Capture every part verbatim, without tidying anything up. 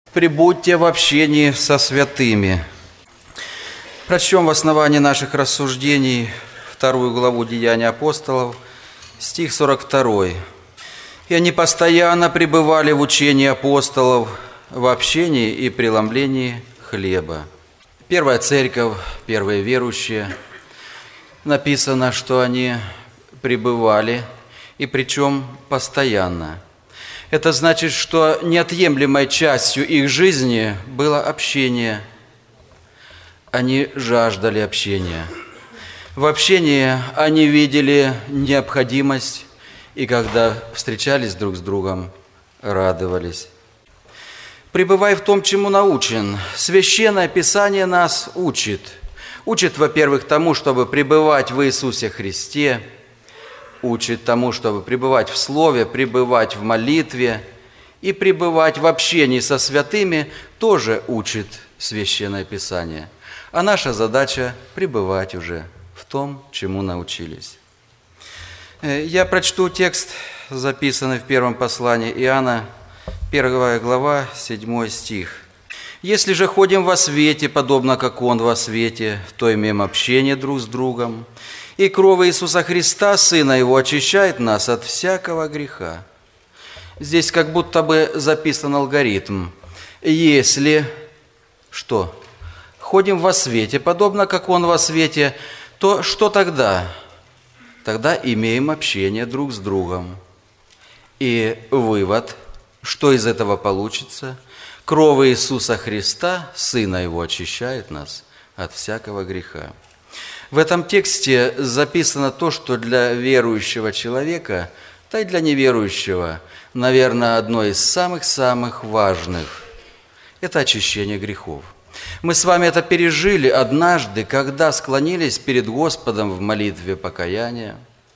Прибудьте в общении со святыми. Прочтем в основании наших рассуждений вторую главу Деяний апостолов, стих сорок два. «И они постоянно пребывали в учении апостолов, в общении и преломлении хлеба». Первая церковь, первые верующие, написано, что они пребывали, и причем постоянно. Это значит, что неотъемлемой частью их жизни было общение. Они жаждали общения. В общении они видели необходимость, и когда встречались друг с другом, радовались. Пребывай в том, чему научен. Священное Писание нас учит. Учит, во-первых, тому, чтобы пребывать в Иисусе Христе, учит тому, чтобы пребывать в Слове, пребывать в молитве и пребывать в общении со святыми, тоже учит Священное Писание. А наша задача – пребывать уже в том, чему научились. Я прочту текст, записанный в первом послании Иоанна, первая глава, седьмой стих. «Если же ходим во свете, подобно как Он во свете, то имеем общение друг с другом, и кровь Иисуса Христа, Сына Его, очищает нас от всякого греха». Здесь как будто бы записан алгоритм. Если что? Ходим во свете, подобно как Он во свете, то что тогда? Тогда имеем общение друг с другом. И вывод, что из этого получится? Кровь Иисуса Христа, Сына Его, очищает нас от всякого греха. В этом тексте записано то, что для верующего человека, да и для неверующего, наверное, одно из самых-самых важных – это очищение грехов. Мы с вами это пережили однажды, когда склонились перед Господом в молитве покаяния,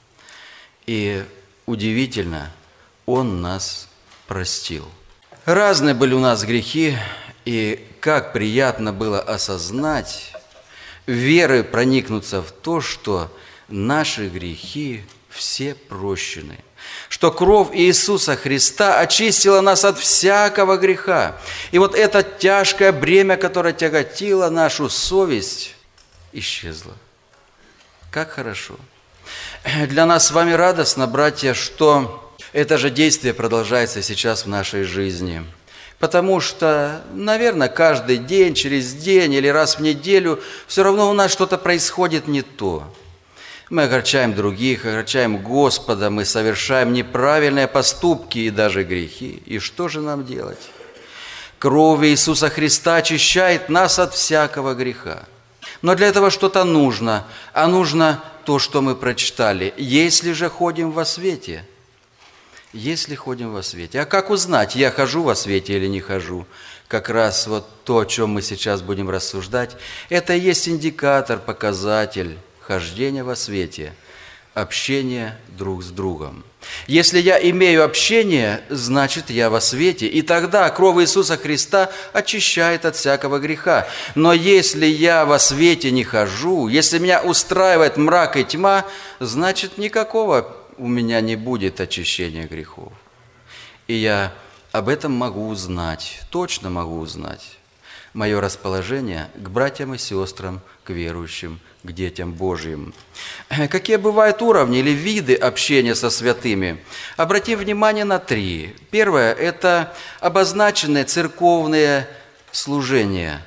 и удивительно, Он нас простил. Разные были у нас грехи, и как приятно было осознать, верой проникнуться в то, что наши грехи все прощены, что кровь Иисуса Христа очистила нас от всякого греха. И вот это тяжкое бремя, которое тяготило нашу совесть, исчезло. Как хорошо. Для нас с вами радостно, братья, что это же действие продолжается сейчас в нашей жизни. Потому что, наверное, каждый день, через день или раз в неделю все равно у нас что-то происходит не то. Мы огорчаем других, огорчаем Господа, мы совершаем неправильные поступки и даже грехи. И что же нам делать? Кровь Иисуса Христа очищает нас от всякого греха. Но для этого что-то нужно, а нужно то, что мы прочитали. «Если же ходим во свете». Если ходим во свете. А как узнать, я хожу во свете или не хожу? Как раз вот то, о чем мы сейчас будем рассуждать, это и есть индикатор, показатель хождения во свете, общение друг с другом. Если я имею общение, значит, я во свете, и тогда кровь Иисуса Христа очищает от всякого греха. Но если я во свете не хожу, если меня устраивает мрак и тьма, значит, никакого у меня не будет очищения грехов. И я об этом могу узнать, точно могу узнать. Мое расположение к братьям и сестрам, к верующим, к детям Божьим. Какие бывают уровни или виды общения со святыми? Обратим внимание на три. Первое – это обозначенные церковные служения.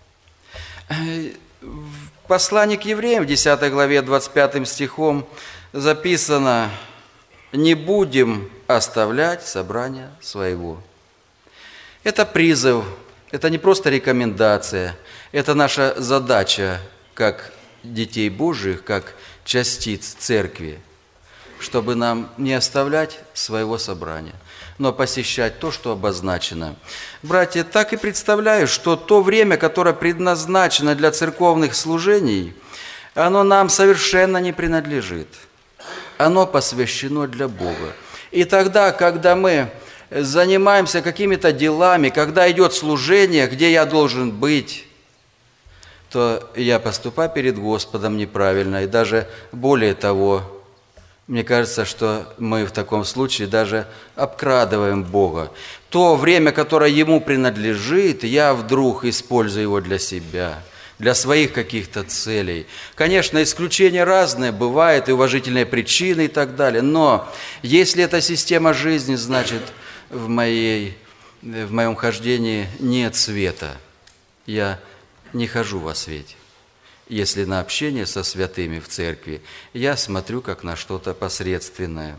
В послании к евреям в десятой главе двадцать пятым стихом записано: «Не будем оставлять собрания своего». Это призыв, это не просто рекомендация, это наша задача, как детей Божьих, как частиц церкви, чтобы нам не оставлять своего собрания, но посещать то, что обозначено. Братья, так и представляю, что то время, которое предназначено для церковных служений, оно нам совершенно не принадлежит. Оно посвящено для Бога. И тогда, когда мы занимаемся какими-то делами, когда идет служение, где я должен быть, то я поступаю перед Господом неправильно. И даже более того, мне кажется, что мы в таком случае даже обкрадываем Бога. то время, которое ему принадлежит, я вдруг использую его для себя, для своих каких-то целей. Конечно, исключения разные бывают, и уважительные причины и так далее, но если это система жизни, значит, в, моей, в моем хождении нет света. Я не хожу во свете. Если на общение со святыми в церкви, я смотрю как на что-то посредственное.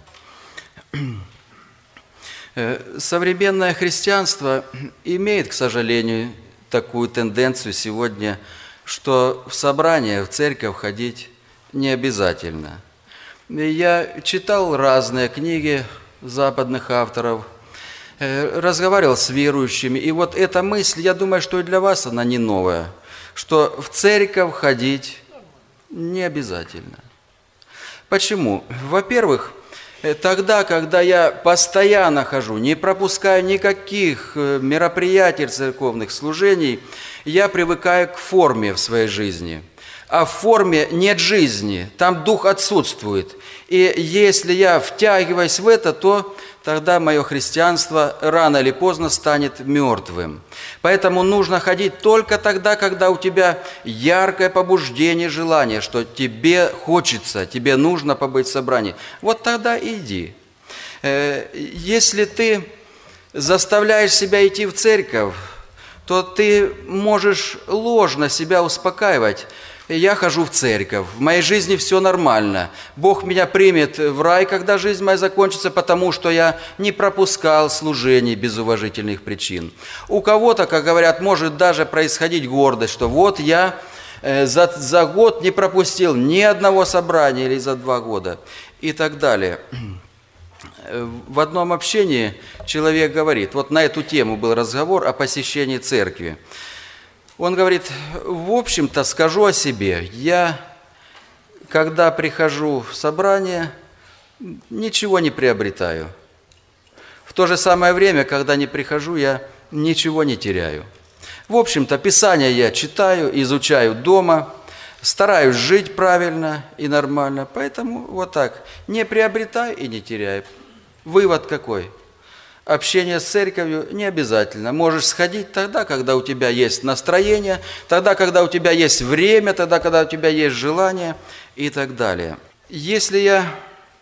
Современное христианство имеет, к сожалению, такую тенденцию сегодня, что в собрание, в церковь ходить не обязательно. Я читал разные книги западных авторов, разговаривал с верующими, и вот эта мысль, я думаю, что и для вас она не новая, что в церковь ходить не обязательно. Почему? Во-первых, тогда, когда я постоянно хожу, не пропускаю никаких мероприятий, церковных служений, я привыкаю к форме в своей жизни. А в форме нет жизни, там дух отсутствует. И если я втягиваюсь в это, то тогда мое христианство рано или поздно станет мертвым. Поэтому нужно ходить только тогда, когда у тебя яркое побуждение, желание, что тебе хочется, тебе нужно побыть в собрании. Вот тогда иди. Если ты заставляешь себя идти в церковь, то ты можешь ложно себя успокаивать. Я хожу в церковь, в моей жизни все нормально. Бог меня примет в рай, когда жизнь моя закончится, потому что я не пропускал служений без уважительных причин. У кого-то, как говорят, может даже происходить гордость, что вот я за, за год не пропустил ни одного собрания или за два года и так далее. В одном общении человек говорит, вот на эту тему был разговор о посещении церкви. Он говорит, в общем-то, скажу о себе, я, когда прихожу в собрание, ничего не приобретаю. В то же самое время, когда не прихожу, я ничего не теряю. В общем-то, Писание я читаю, изучаю дома, стараюсь жить правильно и нормально, поэтому вот так, не приобретаю и не теряю. Вывод какой? Общение с церковью не обязательно. Можешь сходить тогда, когда у тебя есть настроение, тогда, когда у тебя есть время, тогда, когда у тебя есть желание и так далее. Если я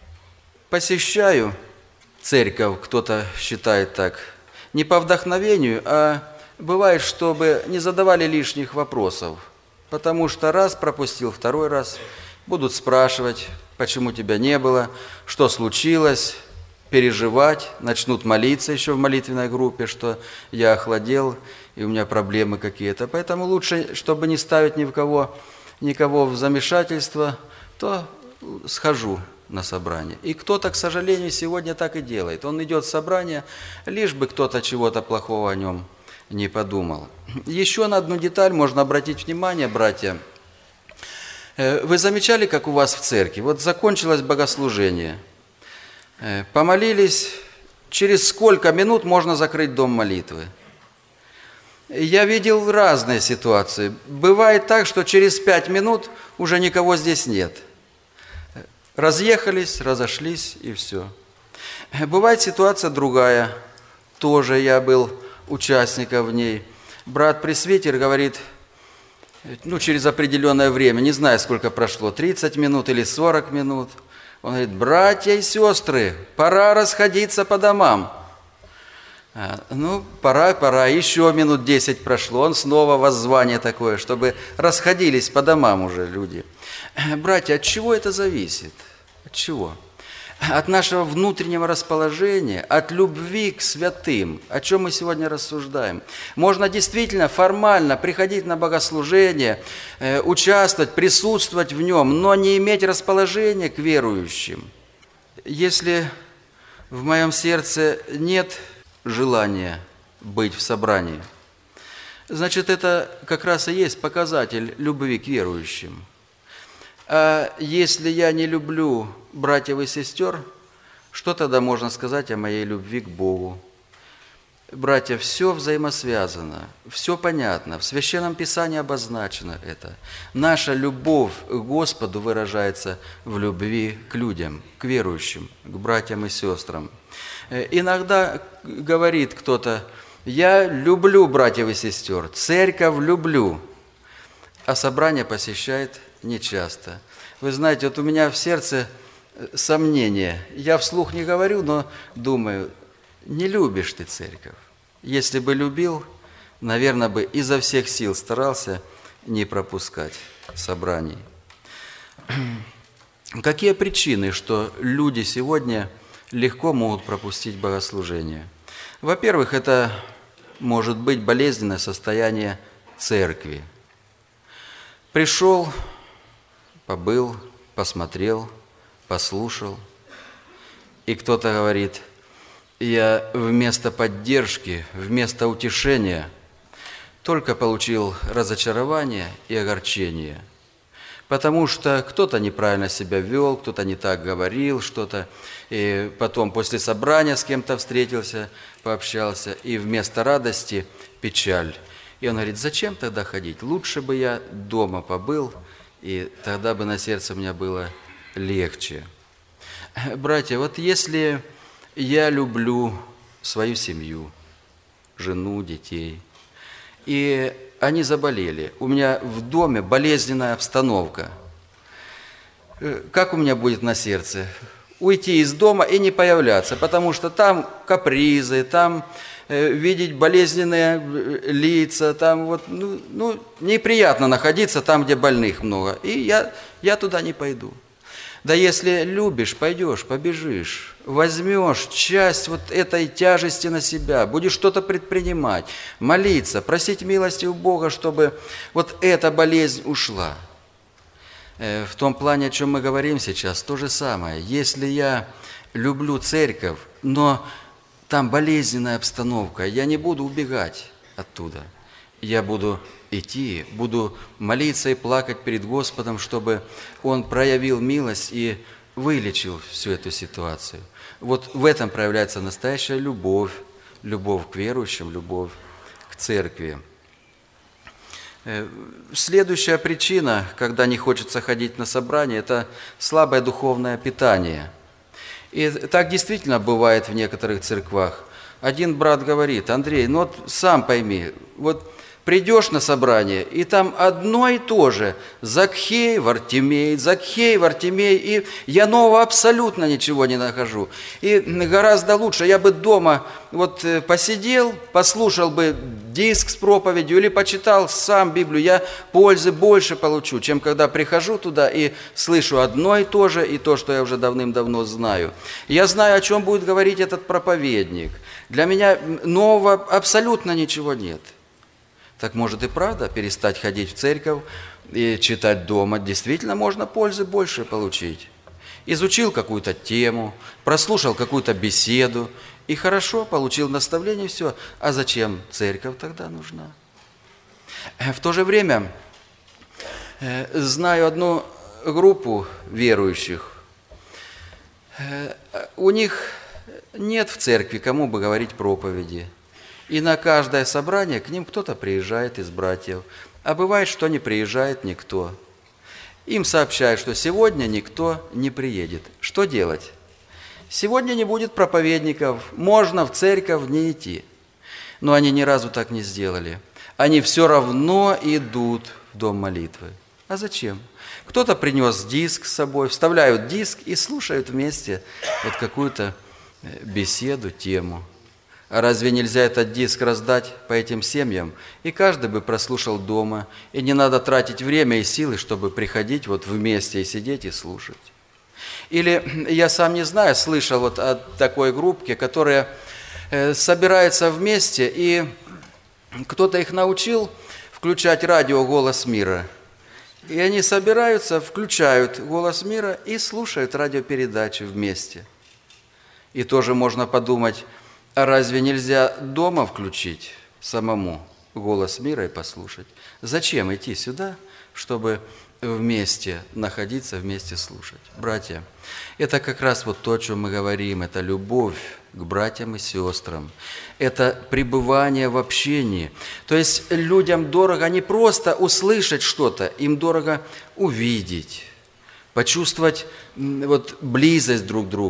посещаю церковь, кто-то считает так, не по вдохновению, а бывает, чтобы не задавали лишних вопросов, потому что раз пропустил, второй раз будут спрашивать, почему тебя не было, что случилось, переживать, начнут молиться еще в молитвенной группе, что я охладел и у меня проблемы какие-то. Поэтому лучше, чтобы не ставить ни в кого, никого в замешательство, то схожу на собрание. И кто-то, к сожалению, сегодня так и делает. Он идет в собрание, лишь бы кто-то чего-то плохого о нем не подумал. Еще на одну деталь можно обратить внимание, братья. Вы замечали, как у вас в церкви? Вот закончилось богослужение. Помолились, через сколько минут можно закрыть дом молитвы? Я видел разные ситуации. Бывает так, что через пять минут уже никого здесь нет. Разъехались, разошлись и все. Бывает ситуация другая. Тоже я был участником в ней. Брат-пресвитер говорит, ну, через определенное время, не знаю, сколько прошло, тридцать минут или сорок минут, он говорит, братья и сестры, пора расходиться по домам. А, ну, пора, пора, еще минут десять прошло, он снова воззвание такое, чтобы расходились по домам уже люди. Братья, от чего это зависит? От чего? От нашего внутреннего расположения, от любви к святым, о чем мы сегодня рассуждаем. Можно действительно формально приходить на богослужение, участвовать, присутствовать в нем, но не иметь расположения к верующим. Если в моем сердце нет желания быть в собрании, значит, это как раз и есть показатель любви к верующим. А если я не люблю братьев и сестер, что тогда можно сказать о моей любви к Богу? Братья, все взаимосвязано, все понятно, в Священном Писании обозначено это. Наша любовь к Господу выражается в любви к людям, к верующим, к братьям и сестрам. Иногда говорит кто-то: я люблю братьев и сестер, церковь люблю, а собрание посещает нечасто. Вы знаете, вот у меня в сердце сомнение. Я вслух не говорю, но думаю, не любишь ты церковь. Если бы любил, наверное, бы изо всех сил старался не пропускать собраний. Какие причины, что люди сегодня легко могут пропустить богослужение? Во-первых, это может быть болезненное состояние церкви. Пришел, побыл, посмотрел, послушал, и кто-то говорит: я вместо поддержки, вместо утешения только получил разочарование и огорчение, потому что кто-то неправильно себя вел, кто-то не так говорил что-то, и потом после собрания с кем-то встретился, пообщался, и вместо радости печаль. И он говорит: зачем тогда ходить? Лучше бы я дома побыл, и тогда бы на сердце у меня было легче. Братья, вот если я люблю свою семью, жену, детей, и они заболели, у меня в доме болезненная обстановка, как у меня будет на сердце? Уйти из дома и не появляться, потому что там капризы, там э, видеть болезненные лица, там вот, ну, ну, неприятно находиться там, где больных много, и я, я туда не пойду. Да если любишь, пойдешь, побежишь, возьмешь часть вот этой тяжести на себя, будешь что-то предпринимать, молиться, просить милости у Бога, чтобы вот эта болезнь ушла. В том плане, о чем мы говорим сейчас, то же самое. Если я люблю церковь, но там болезненная обстановка, я не буду убегать оттуда. Я буду идти, буду молиться и плакать перед Господом, чтобы Он проявил милость и вылечил всю эту ситуацию. Вот в этом проявляется настоящая любовь, любовь к верующим, любовь к церкви. Следующая причина, когда не хочется ходить на собрание, это слабое духовное питание. И так действительно бывает в некоторых церквах. Один брат говорит: Андрей, ну вот сам пойми, вот придешь на собрание, и там одно и то же: Закхей, Вартимей, Закхей, Вартимей, и я нового абсолютно ничего не нахожу. И гораздо лучше, я бы дома вот посидел, послушал бы диск с проповедью или почитал сам Библию, я пользы больше получу, чем когда прихожу туда и слышу одно и то же, и то, что я уже давным-давно знаю. Я знаю, о чем будет говорить этот проповедник. Для меня нового абсолютно ничего нет. Так может и правда перестать ходить в церковь и читать дома. Действительно можно пользы больше получить. Изучил какую-то тему, прослушал какую-то беседу, и хорошо, получил наставление, все. А зачем церковь тогда нужна? В то же время знаю одну группу верующих. У них нет в церкви кому бы говорить проповеди. И на каждое собрание к ним кто-то приезжает из братьев, а бывает, что не приезжает никто. Им сообщают, что сегодня никто не приедет. Что делать? Сегодня не будет проповедников, можно в церковь не идти. Но они ни разу так не сделали. Они все равно идут в дом молитвы. А зачем? Кто-то принес диск с собой, вставляют диск и слушают вместе вот какую-то беседу, тему. А разве нельзя этот диск раздать по этим семьям, и каждый бы прослушал дома, и не надо тратить время и силы, чтобы приходить вот вместе и сидеть и слушать? Или, я сам не знаю, слышал вот о такой группе, которая э, собирается вместе, и кто-то их научил включать радио «Голос мира». И они собираются, включают «Голос мира» и слушают радиопередачи вместе. И тоже можно подумать, а разве нельзя дома включить самому «Голос мира» и послушать? Зачем идти сюда, чтобы вместе находиться, вместе слушать? Братья, это как раз вот то, о чем мы говорим, это любовь к братьям и сестрам, это пребывание в общении. То есть людям дорого не просто услышать что-то, им дорого увидеть, почувствовать вот близость друг друга.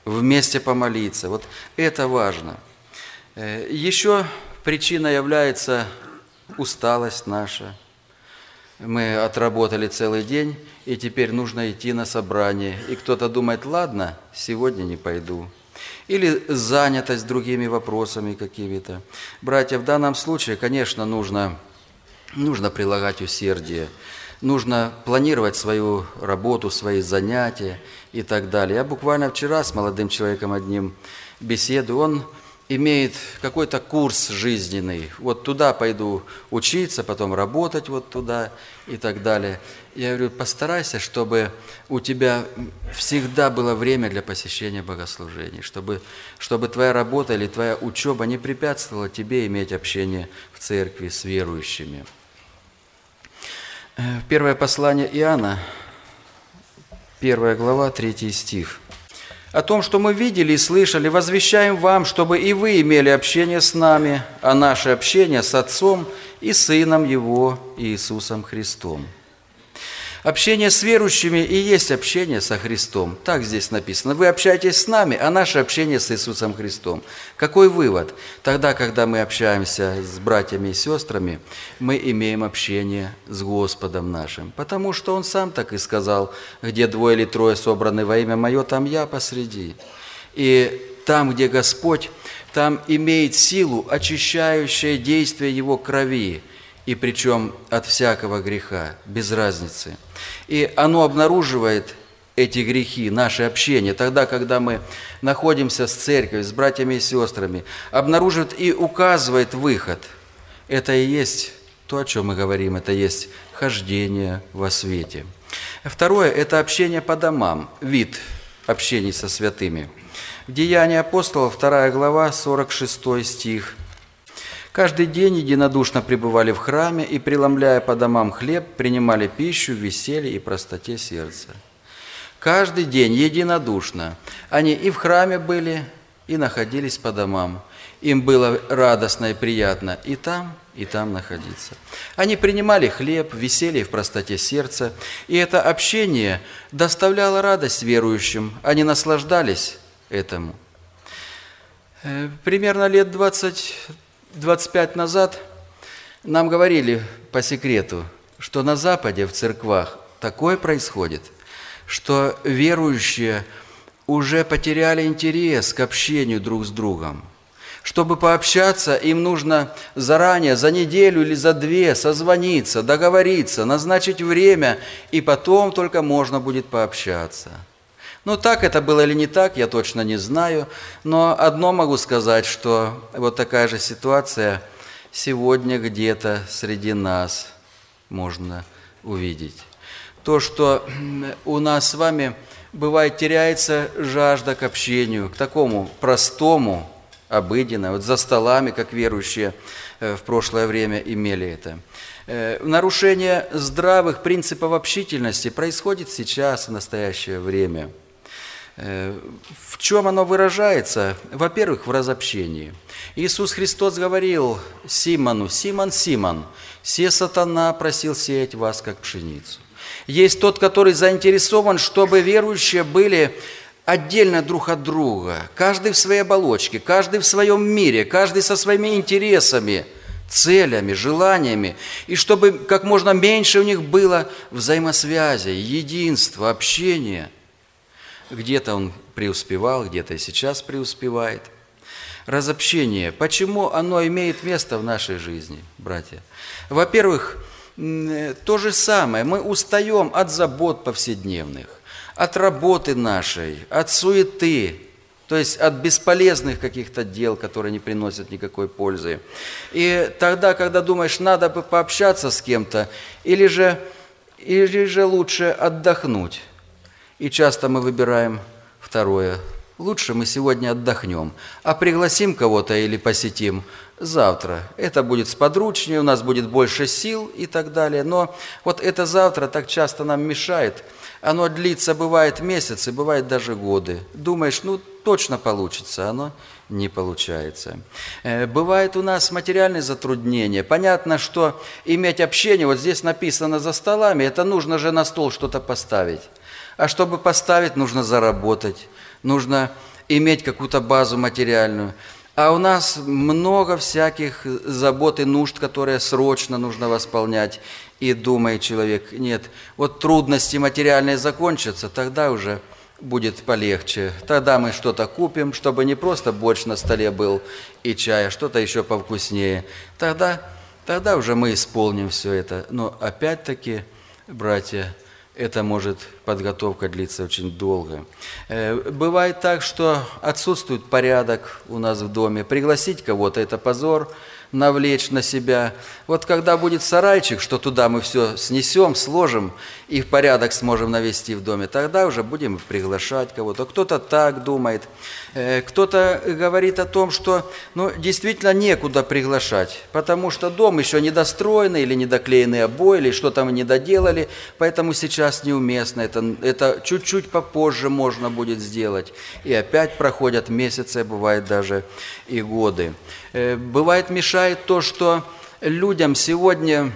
вместе помолиться. Вот это важно. Еще причиной является усталость наша. Мы отработали целый день, и теперь нужно идти на собрание. И кто-то думает, ладно, сегодня не пойду. Или занятость другими вопросами какими-то. Братья, в данном случае, конечно, нужно, нужно прилагать усердие. Нужно планировать свою работу, свои занятия и так далее. Я буквально вчера с молодым человеком одним беседую. Он имеет какой-то курс жизненный. Вот туда пойду учиться, потом работать вот туда и так далее. Я говорю, постарайся, чтобы у тебя всегда было время для посещения богослужений, чтобы, чтобы твоя работа или твоя учеба не препятствовала тебе иметь общение в церкви с верующими. Первое послание Иоанна, первая глава, третий стих. «О том, что мы видели и слышали, возвещаем вам, чтобы и вы имели общение с нами, а наше общение с Отцом и Сыном Его, Иисусом Христом». Общение с верующими и есть общение со Христом. Так здесь написано. Вы общаетесь с нами, а наше общение с Иисусом Христом. Какой вывод? Тогда, когда мы общаемся с братьями и сестрами, мы имеем общение с Господом нашим. Потому что Он сам так и сказал, где двое или трое собраны во имя Мое, там Я посреди. И там, где Господь, там имеет силу очищающее действие Его крови, и причем от всякого греха, без разницы. И оно обнаруживает эти грехи, наше общение, тогда, когда мы находимся с церковью, с братьями и сестрами, обнаруживает и указывает выход. Это и есть то, о чем мы говорим, это есть хождение во свете. Второе – это общение по домам, вид общения со святыми. В Деянии апостолов, вторая глава, сорок шестой стих. «Каждый день единодушно пребывали в храме и, преломляя по домам хлеб, принимали пищу в веселье и простоте сердца». Каждый день единодушно. Они и в храме были, и находились по домам. Им было радостно и приятно и там, и там находиться. Они принимали хлеб в веселье и в простоте сердца, и это общение доставляло радость верующим. Они наслаждались этому. Примерно лет двадцать двадцать пять назад нам говорили по секрету, что на Западе в церквах такое происходит, что верующие уже потеряли интерес к общению друг с другом. Чтобы пообщаться, им нужно заранее, за неделю или за две созвониться, договориться, назначить время, и потом только можно будет пообщаться. Ну, так это было или не так, я точно не знаю, но одно могу сказать, что вот такая же ситуация сегодня где-то среди нас можно увидеть. То, что у нас с вами бывает теряется жажда к общению, к такому простому, обыденному, вот за столами, как верующие в прошлое время имели это. Нарушение здравых принципов общительности происходит сейчас, в настоящее время. В чем оно выражается? Во-первых, в разобщении. Иисус Христос говорил Симону: «Симон, Симон, се сатана просил сеять вас, как пшеницу». Есть тот, который заинтересован, чтобы верующие были отдельно друг от друга, каждый в своей оболочке, каждый в своем мире, каждый со своими интересами, целями, желаниями, и чтобы как можно меньше у них было взаимосвязи, единства, общения. Где-то он преуспевал, где-то и сейчас преуспевает. Разобщение. Почему оно имеет место в нашей жизни, братья? Во-первых, то же самое. Мы устаем от забот повседневных, от работы нашей, от суеты, то есть от бесполезных каких-то дел, которые не приносят никакой пользы. И тогда, когда думаешь, надо бы пообщаться с кем-то, или же, или же лучше отдохнуть. И часто мы выбираем второе. Лучше мы сегодня отдохнем, а пригласим кого-то или посетим завтра. Это будет сподручнее, у нас будет больше сил и так далее. Но вот это завтра так часто нам мешает. Оно длится, бывает месяцы, бывает даже годы. Думаешь, ну точно получится, оно не получается. Бывает у нас материальные затруднения. Понятно, что иметь общение, вот здесь написано за столами, это нужно же на стол что-то поставить. А чтобы поставить, нужно заработать, нужно иметь какую-то базу материальную. А у нас много всяких забот и нужд, которые срочно нужно восполнять. И думает человек, нет, вот трудности материальные закончатся, тогда уже будет полегче. Тогда мы что-то купим, чтобы не просто борщ на столе был и чай, а что-то еще повкуснее. Тогда, тогда уже мы исполним все это. Но опять-таки, братья, это может подготовка длиться очень долго. Бывает так, что отсутствует порядок у нас в доме. Пригласить кого-то – это позор, навлечь на себя. Вот когда будет сарайчик, что туда мы все снесем, сложим и в порядок сможем навести в доме, тогда уже будем приглашать кого-то. Кто-то так думает, кто-то говорит о том, что ну, действительно некуда приглашать, потому что дом еще недостроенный или недоклеенный обои, или что-то мы не доделали, поэтому сейчас неуместно. Это, это чуть-чуть попозже можно будет сделать. И опять проходят месяцы, бывает даже и годы. Бывает мешает то, что людям сегодня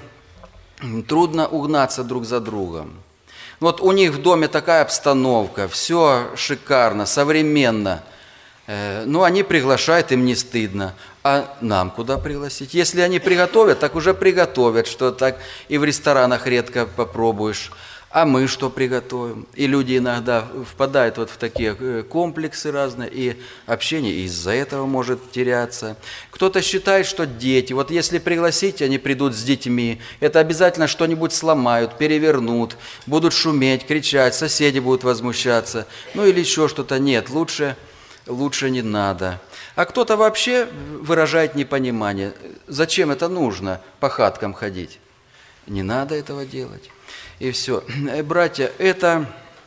трудно угнаться друг за другом. Вот у них в доме такая обстановка, все шикарно, современно. Ну, они приглашают, им не стыдно. А нам куда пригласить? Если они приготовят, так уже приготовят, что так и в ресторанах редко попробуешь. А мы что приготовим? И люди иногда впадают вот в такие комплексы разные, и общение из-за этого может теряться. Кто-то считает, что дети, вот если пригласить, они придут с детьми, это обязательно что-нибудь сломают, перевернут, будут шуметь, кричать, соседи будут возмущаться, ну или еще что-то. Нет, лучше, лучше не надо. А кто-то вообще выражает непонимание. Зачем это нужно по хаткам ходить? Не надо этого делать. И все. Братья, это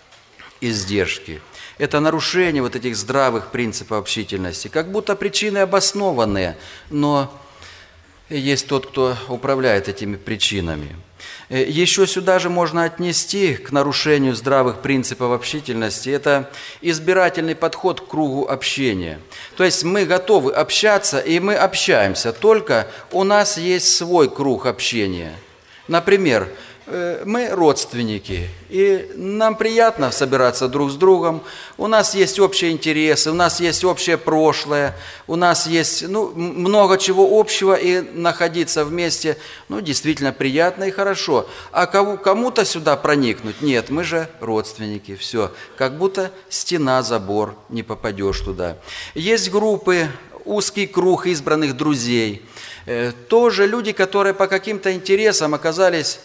издержки, это нарушение вот этих здравых принципов общительности, как будто причины обоснованные, но есть тот, кто управляет этими причинами. Еще сюда же можно отнести к нарушению здравых принципов общительности, это избирательный подход к кругу общения. То есть мы готовы общаться, и мы общаемся, только у нас есть свой круг общения. Например, мы родственники, и нам приятно собираться друг с другом, у нас есть общие интересы, у нас есть общее прошлое, у нас есть ну, много чего общего, и находиться вместе ну, действительно приятно и хорошо. А кому, кому-то сюда проникнуть? Нет, мы же родственники, все, как будто стена, забор, не попадешь туда. Есть группы, узкий круг избранных друзей, тоже люди, которые по каким-то интересам оказались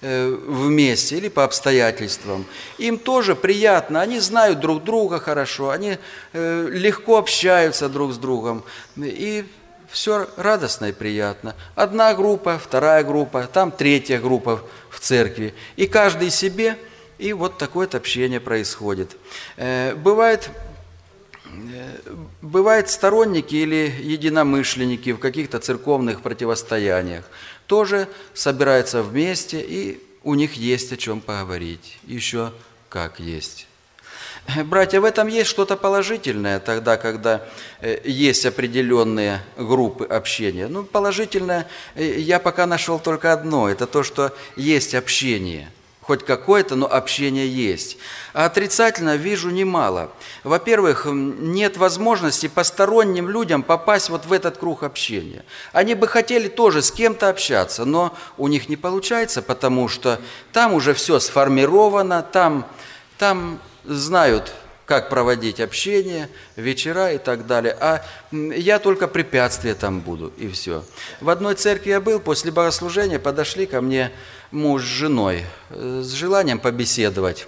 вместе или по обстоятельствам. Им тоже приятно, они знают друг друга хорошо, они легко общаются друг с другом, и все радостно и приятно. Одна группа, вторая группа, там третья группа в церкви, и каждый себе, и вот такое-то общение происходит. Бывает, бывают сторонники или единомышленники в каких-то церковных противостояниях, тоже собираются вместе, и у них есть о чем поговорить. Еще как есть. Братья, в этом есть что-то положительное, тогда, когда есть определенные группы общения. Ну, положительное я пока нашел только одно, это то, что есть общение. Хоть какое-то, но общение есть. А отрицательно вижу немало. Во-первых, нет возможности посторонним людям попасть вот в этот круг общения. Они бы хотели тоже с кем-то общаться, но у них не получается, потому что там уже все сформировано, там, там знают, как проводить общение, вечера и так далее. А я только препятствие там буду, и все. В одной церкви я был, после богослужения подошли ко мне муж с женой с желанием побеседовать.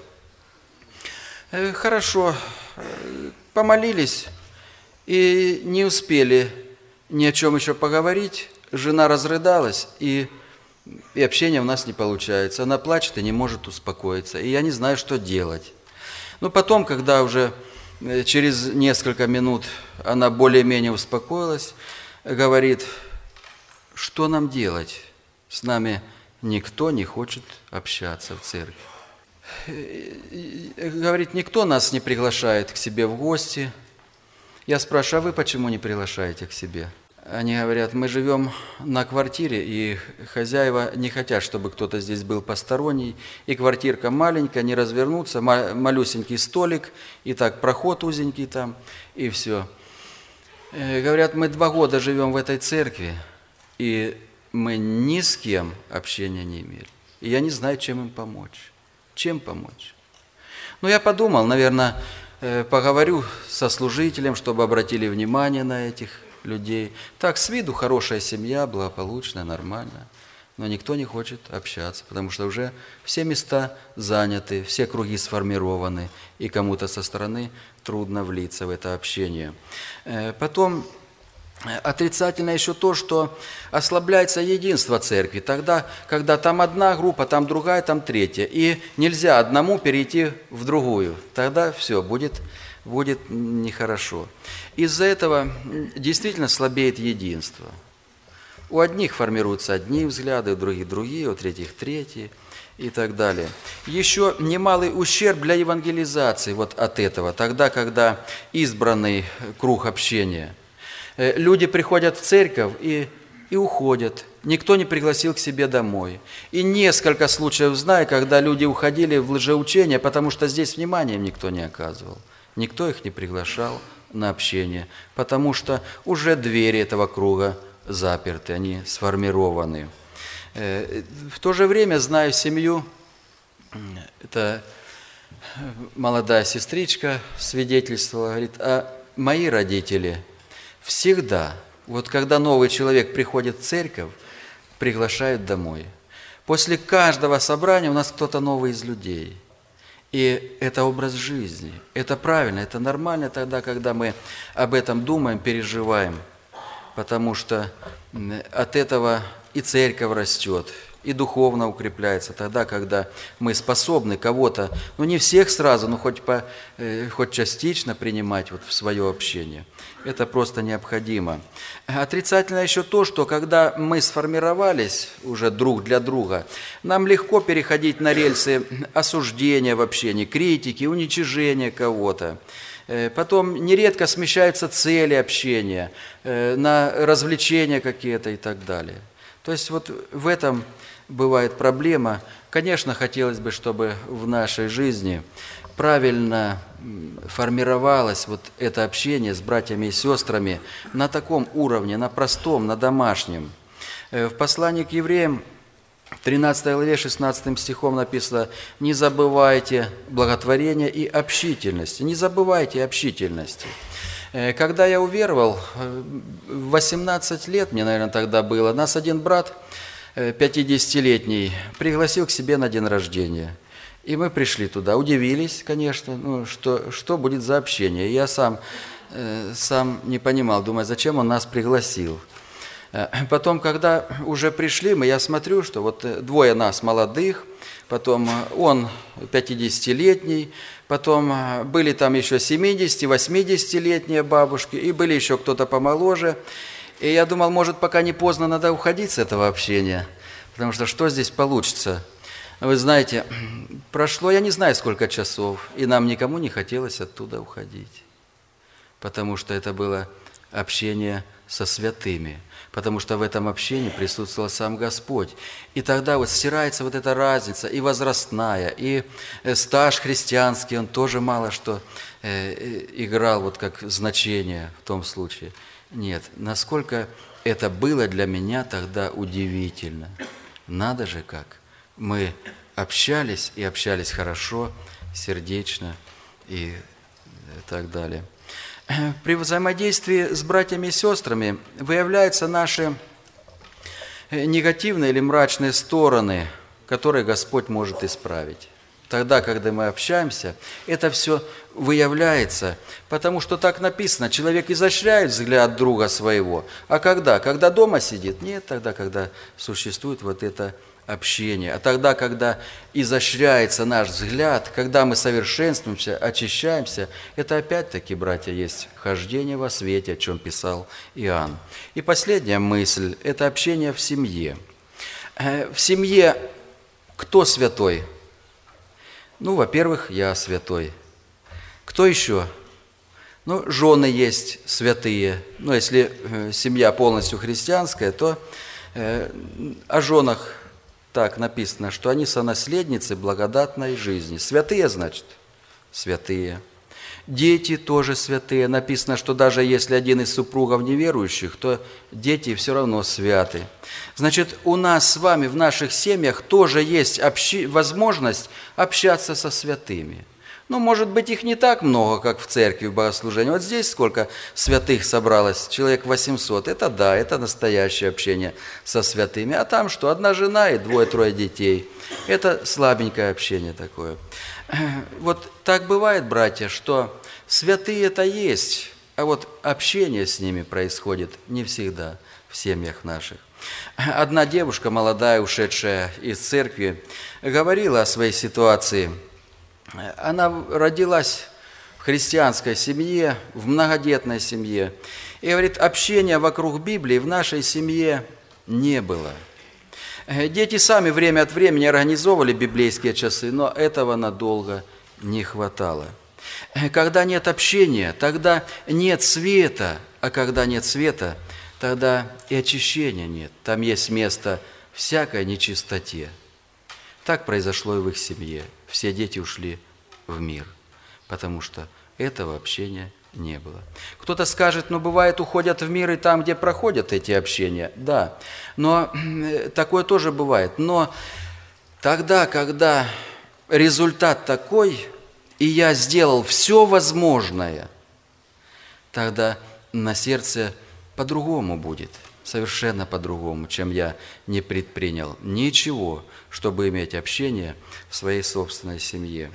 Хорошо, помолились и не успели ни о чем еще поговорить. Жена разрыдалась, и, и общение у нас не получается. Она плачет и не может успокоиться, и я не знаю, что делать. Но потом, когда уже через несколько минут она более-менее успокоилась, говорит, что нам делать? С нами никто не хочет общаться в церкви. Говорит, никто нас не приглашает к себе в гости. Я спрашиваю, а вы почему не приглашаете к себе? Они говорят, мы живем на квартире, и хозяева не хотят, чтобы кто-то здесь был посторонний, и квартирка маленькая, не развернуться, малюсенький столик, и так проход узенький там, и все. Говорят, мы два года живем в этой церкви, и мы ни с кем общения не имели. И я не знаю, чем им помочь. Чем помочь? Ну, я подумал, наверное, поговорю со служителем, чтобы обратили внимание на этих людей. Так, с виду хорошая семья, благополучная, нормальная, но никто не хочет общаться, потому что уже все места заняты, все круги сформированы, и кому-то со стороны трудно влиться в это общение. Потом отрицательно еще то, что ослабляется единство церкви. Тогда, когда там одна группа, там другая, там третья, и нельзя одному перейти в другую, тогда все, будет... будет нехорошо. Из-за этого действительно слабеет единство. У одних формируются одни взгляды, у других другие, у третьих третьи и так далее. Еще немалый ущерб для евангелизации вот от этого, тогда, когда избранный круг общения. Люди приходят в церковь и, и уходят. Никто не пригласил к себе домой. И несколько случаев знаю, когда люди уходили в лжеучение, потому что здесь внимания им никто не оказывал. Никто их не приглашал на общение, потому что уже двери этого круга заперты, они сформированы. В то же время знаю семью, это молодая сестричка свидетельствовала, говорит, а мои родители всегда, вот когда новый человек приходит в церковь, приглашают домой. После каждого собрания у нас кто-то новый из людей. И это образ жизни, это правильно, это нормально тогда, когда мы об этом думаем, переживаем, потому что от этого и церковь растет, и духовно укрепляется тогда, когда мы способны кого-то, ну не всех сразу, но хоть, по, хоть частично принимать вот в свое общение. Это просто необходимо. Отрицательно еще то, что когда мы сформировались уже друг для друга, нам легко переходить на рельсы осуждения в общении, критики, уничижения кого-то. Потом нередко смещаются цели общения на развлечения какие-то и так далее. То есть вот в этом бывает проблема. Конечно, хотелось бы, чтобы в нашей жизни правильно формировалось вот это общение с братьями и сестрами на таком уровне, на простом, на домашнем. В послании к евреям, тринадцатой главе, шестнадцатым стихом написано: «Не забывайте благотворения и общительности». Не забывайте общительности. Когда я уверовал, в восемнадцать лет, мне, наверное, тогда было, нас один брат, пятидесятилетний, пригласил к себе на день рождения. И мы пришли туда, удивились, конечно, ну, что, что будет за общение. Я сам, э, сам не понимал, думаю, зачем он нас пригласил. Потом, когда уже пришли мы, я смотрю, что вот двое нас молодых, потом он пятидесятилетний, потом были там еще семидесяти-, восьмидесятилетние бабушки, и были еще кто-то помоложе. И я думал, может, пока не поздно, надо уходить с этого общения, потому что что здесь получится? Вы знаете, прошло, я не знаю, сколько часов, и нам никому не хотелось оттуда уходить, потому что это было общение со святыми, потому что в этом общении присутствовал сам Господь. И тогда вот стирается вот эта разница, и возрастная, и стаж христианский, он тоже мало что э, играл вот как значение в том случае. Нет, насколько это было для меня тогда удивительно. Надо же как. Мы общались, и общались хорошо, сердечно и так далее. При взаимодействии с братьями и сестрами выявляются наши негативные или мрачные стороны, которые Господь может исправить. Тогда, когда мы общаемся, это все выявляется, потому что так написано, человек изощряет взгляд друга своего. А когда? Когда дома сидит? Нет, тогда, когда существует вот это общение. А тогда, когда изощряется наш взгляд, когда мы совершенствуемся, очищаемся, это опять-таки, братья, есть хождение во свете, о чем писал Иоанн. И последняя мысль – это общение в семье. В семье кто святой? Ну, во-первых, я святой. Кто еще? Ну, жены есть святые. Ну, если э, семья полностью христианская, то э, о женах так написано, что они сонаследницы благодатной жизни. Святые, значит, святые. Дети тоже святые. Написано, что даже если один из супругов неверующих, то дети все равно святы. Значит, у нас с вами в наших семьях тоже есть общи... возможность общаться со святыми. Ну, может быть, их не так много, как в церкви, в богослужении. Вот здесь сколько святых собралось, человек восемьсот. Это да, это настоящее общение со святыми. А там что, одна жена и двое-трое детей. Это слабенькое общение такое. Вот так бывает, братья, что святые-то есть, а вот общение с ними происходит не всегда в семьях наших. Одна девушка, молодая, ушедшая из церкви, говорила о своей ситуации. Она родилась в христианской семье, в многодетной семье. И говорит, общения вокруг Библии в нашей семье не было. Дети сами время от времени организовывали библейские часы, но этого надолго не хватало. Когда нет общения, тогда нет света, а когда нет света, тогда и очищения нет. Там есть место всякой нечистоте. Так произошло и в их семье. Все дети ушли в мир, потому что этого общения не было. Кто-то скажет, ну, бывает, уходят в мир и там, где проходят эти общения. Да, но такое тоже бывает. Но тогда, когда результат такой, и я сделал все возможное, тогда на сердце по-другому будет, совершенно по-другому, чем я не предпринял ничего, чтобы иметь общение в своей собственной семье.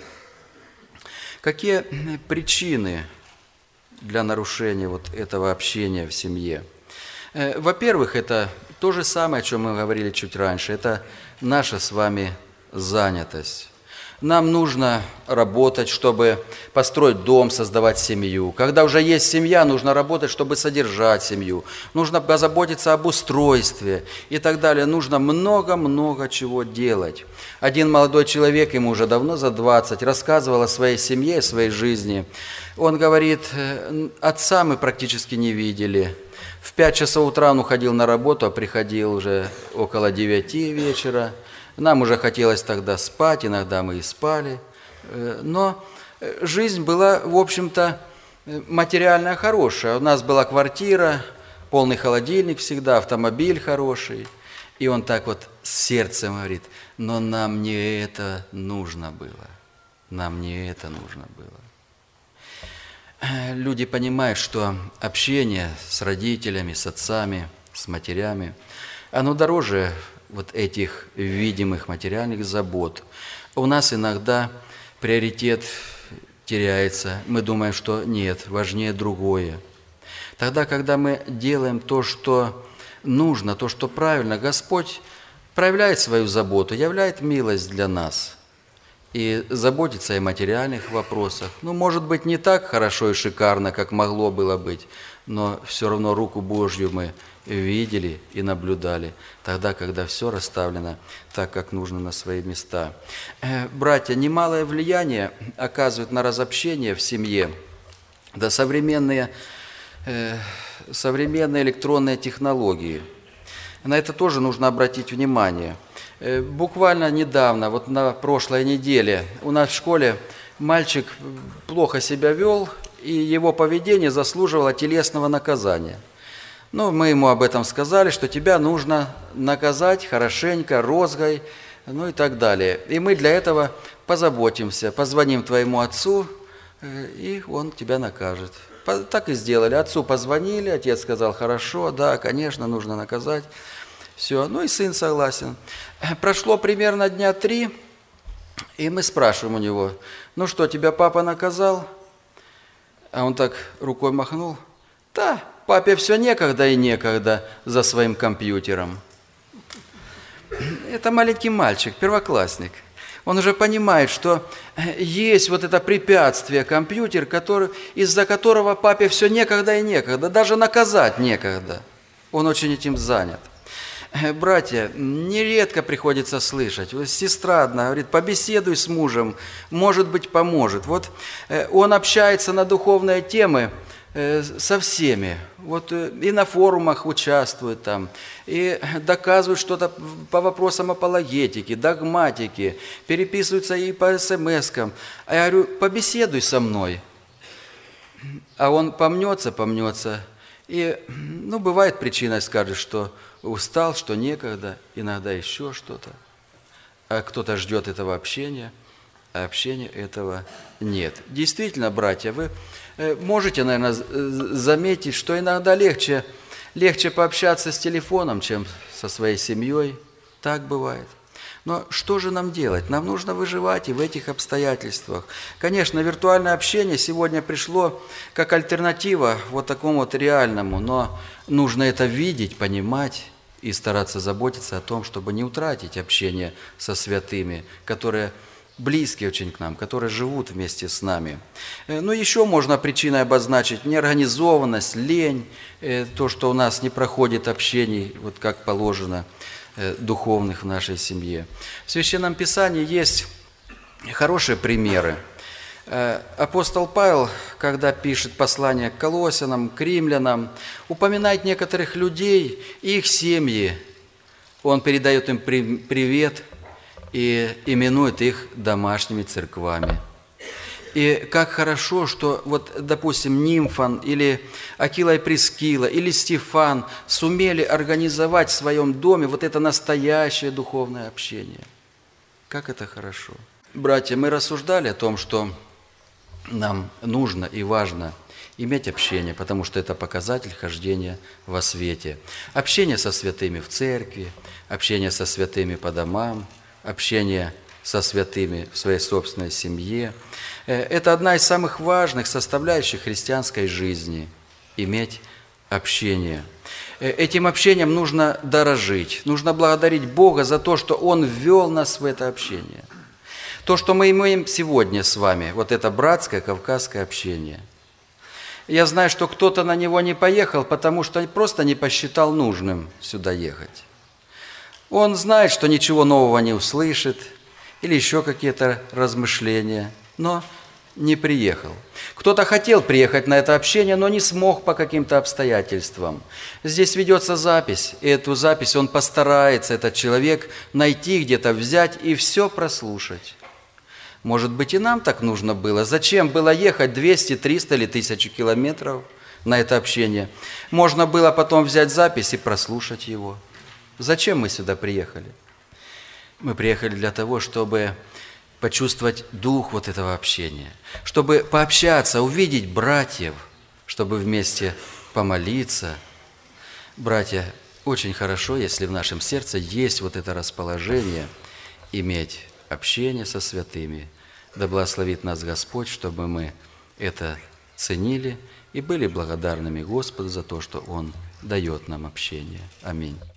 Какие причины для нарушения вот этого общения в семье? Во-первых, это то же самое, о чем мы говорили чуть раньше, это наша с вами занятость. Нам нужно работать, чтобы построить дом, создавать семью. Когда уже есть семья, нужно работать, чтобы содержать семью. Нужно позаботиться об устройстве и так далее. Нужно много-много чего делать. Один молодой человек, ему уже давно за двадцать, рассказывал о своей семье, о своей жизни. Он говорит, отца мы практически не видели. В пять часов утра он уходил на работу, а приходил уже около девяти вечера. Нам уже хотелось тогда спать, иногда мы и спали. Но жизнь была, в общем-то, материальная хорошая. У нас была квартира, полный холодильник всегда, автомобиль хороший. И он так вот с сердцем говорит, но нам не это нужно было. Нам не это нужно было. Люди понимают, что общение с родителями, с отцами, с матерями, оно дороже вот этих видимых материальных забот. У нас иногда приоритет теряется. Мы думаем, что нет, важнее другое. Тогда, когда мы делаем то, что нужно, то, что правильно, Господь проявляет свою заботу, являет милость для нас и заботится о материальных вопросах. Ну, может быть, не так хорошо и шикарно, как могло было быть, но все равно руку Божью мы видели и наблюдали тогда, когда все расставлено так, как нужно на свои места. Братья, немалое влияние оказывают на разобщение в семье, да современные, э, современные электронные технологии. На это тоже нужно обратить внимание. Э, буквально недавно, вот на прошлой неделе, у нас в школе мальчик плохо себя вел, и его поведение заслуживало телесного наказания. Ну, мы ему об этом сказали, что тебя нужно наказать хорошенько, розгой, ну и так далее. И мы для этого позаботимся, позвоним твоему отцу, и он тебя накажет. Так и сделали. Отцу позвонили, отец сказал, хорошо, да, конечно, нужно наказать. Все, ну и сын согласен. Прошло примерно дня три, и мы спрашиваем у него, ну что, тебя папа наказал? А он так рукой махнул, да, папе все некогда и некогда за своим компьютером. Это маленький мальчик, первоклассник. Он уже понимает, что есть вот это препятствие, компьютер, который, из-за которого папе все некогда и некогда, даже наказать некогда. Он очень этим занят. Братья, нередко приходится слышать. Вот сестра одна говорит, побеседуй с мужем, может быть, поможет. Вот он общается на духовные темы со всеми. Вот и на форумах участвует там, и доказывает что-то по вопросам апологетики, догматики, переписываются и по смс-кам. А я говорю, побеседуй со мной. А он помнется, помнется. И, ну, бывает причиной, скажет, что устал, что некогда, иногда еще что-то. А кто-то ждет этого общения, а общения этого нет. Действительно, братья, вы можете, наверное, заметить, что иногда легче, легче пообщаться с телефоном, чем со своей семьей. Так бывает. Но что же нам делать? Нам нужно выживать и в этих обстоятельствах. Конечно, виртуальное общение сегодня пришло как альтернатива вот такому вот реальному, но нужно это видеть, понимать и стараться заботиться о том, чтобы не утратить общение со святыми, которые близкие очень к нам, которые живут вместе с нами. Ну, еще можно причиной обозначить неорганизованность, лень, то, что у нас не проходит общений, вот как положено, духовных в нашей семье. В Священном Писании есть хорошие примеры. Апостол Павел, когда пишет послание к Колоссянам, к римлянам, упоминает некоторых людей и их семьи. Он передает им привет и именует их домашними церквами. И как хорошо, что вот, допустим, Нимфан или Акила и Прискила или Стефан сумели организовать в своем доме вот это настоящее духовное общение. Как это хорошо. Братья, мы рассуждали о том, что нам нужно и важно иметь общение, потому что это показатель хождения во свете. Общение со святыми в церкви, общение со святыми по домам, общение со святыми в своей собственной семье. Это одна из самых важных составляющих христианской жизни – иметь общение. Этим общением нужно дорожить, нужно благодарить Бога за то, что Он ввел нас в это общение. То, что мы имеем сегодня с вами, вот это братское кавказское общение. Я знаю, что кто-то на него не поехал, потому что просто не посчитал нужным сюда ехать. Он знает, что ничего нового не услышит, или еще какие-то размышления, но не приехал. Кто-то хотел приехать на это общение, но не смог по каким-то обстоятельствам. Здесь ведется запись, и эту запись он постарается, этот человек, найти где-то, взять и все прослушать. Может быть, и нам так нужно было. Зачем было ехать двести, триста или тысячу километров на это общение? Можно было потом взять запись и прослушать его. Зачем мы сюда приехали? Мы приехали для того, чтобы почувствовать дух вот этого общения, чтобы пообщаться, увидеть братьев, чтобы вместе помолиться. Братья, очень хорошо, если в нашем сердце есть вот это расположение иметь общение со святыми. Да благословит нас Господь, чтобы мы это ценили и были благодарными Господу за то, что Он дает нам общение. Аминь.